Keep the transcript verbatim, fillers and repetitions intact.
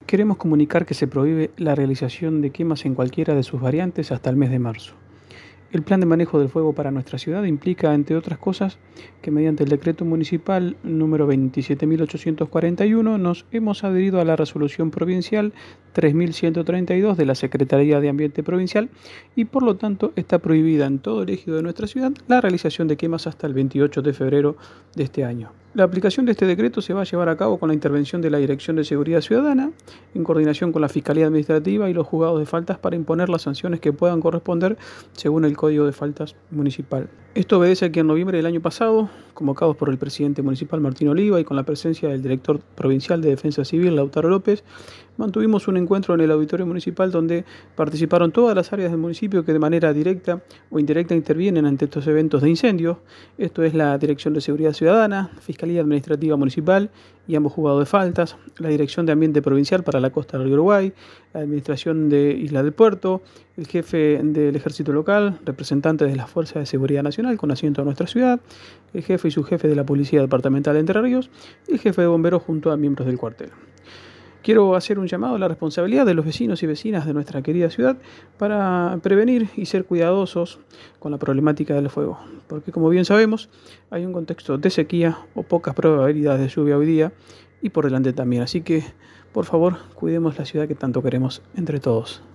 Queremos comunicar que se prohíbe la realización de quemas en cualquiera de sus variantes hasta el mes de marzo. El plan de manejo del fuego para nuestra ciudad implica, entre otras cosas, que mediante el decreto municipal número veintisiete mil ochocientos cuarenta y uno nos hemos adherido a la resolución provincial tres mil ciento treinta y dos de la Secretaría de Ambiente Provincial y por lo tanto está prohibida en todo el ejido de nuestra ciudad la realización de quemas hasta el veintiocho de febrero de este año. La aplicación de este decreto se va a llevar a cabo con la intervención de la Dirección de Seguridad Ciudadana, en coordinación con la Fiscalía Administrativa y los juzgados de faltas para imponer las sanciones que puedan corresponder según el Código de Faltas Municipal. Esto obedece a que en noviembre del año pasado, convocados por el presidente municipal Martín Oliva y con la presencia del director provincial de Defensa Civil, Lautaro López, mantuvimos un encuentro en el auditorio municipal donde participaron todas las áreas del municipio que de manera directa o indirecta intervienen ante estos eventos de incendio. Esto es la Dirección de Seguridad Ciudadana, Fiscalía Administrativa Municipal y ambos juzgados de faltas, la Dirección de Ambiente Provincial para la Costa del Río Uruguay, la Administración de Isla del Puerto, el jefe del Ejército Local, representantes de las Fuerzas de Seguridad Nacional con asiento en nuestra ciudad, el jefe y subjefe de la Policía Departamental de Entre Ríos y el jefe de bomberos junto a miembros del cuartel. Quiero hacer un llamado a la responsabilidad de los vecinos y vecinas de nuestra querida ciudad para prevenir y ser cuidadosos con la problemática del fuego, porque como bien sabemos hay un contexto de sequía o pocas probabilidades de lluvia hoy día y por delante también, así que por favor cuidemos la ciudad que tanto queremos entre todos.